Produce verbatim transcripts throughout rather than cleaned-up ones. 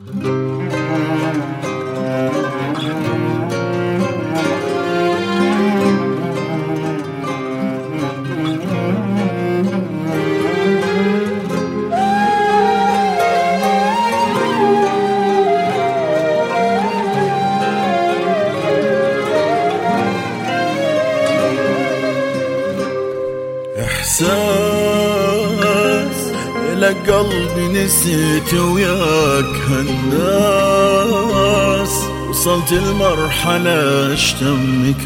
إحساس لك قلبي نسيت وياك هالناس، وصلت المرحلة اشتمك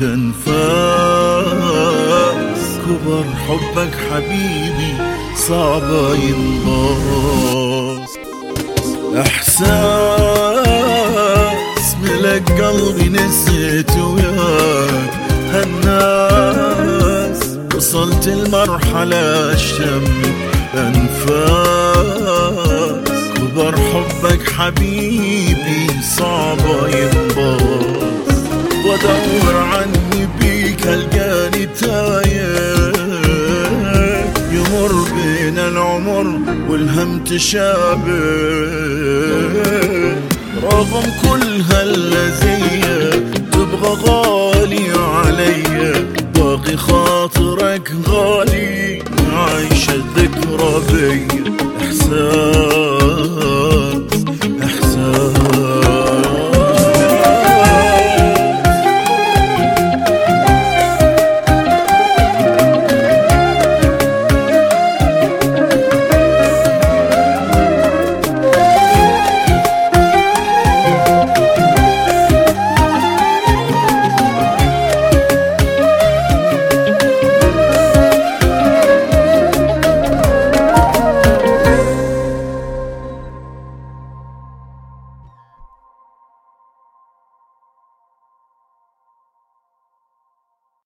انفاس، كبر حبك حبيبي صعبة ينباس. إحساس ملك قلبي نسيت وياك هالناس، وصلت المرحلة اشتمك انفاس، كبر حبك حبيبي صعبة ينباس. وادور عني بيك القاني تايه، يمر بين العمر والهم تشابه، رغم كل هال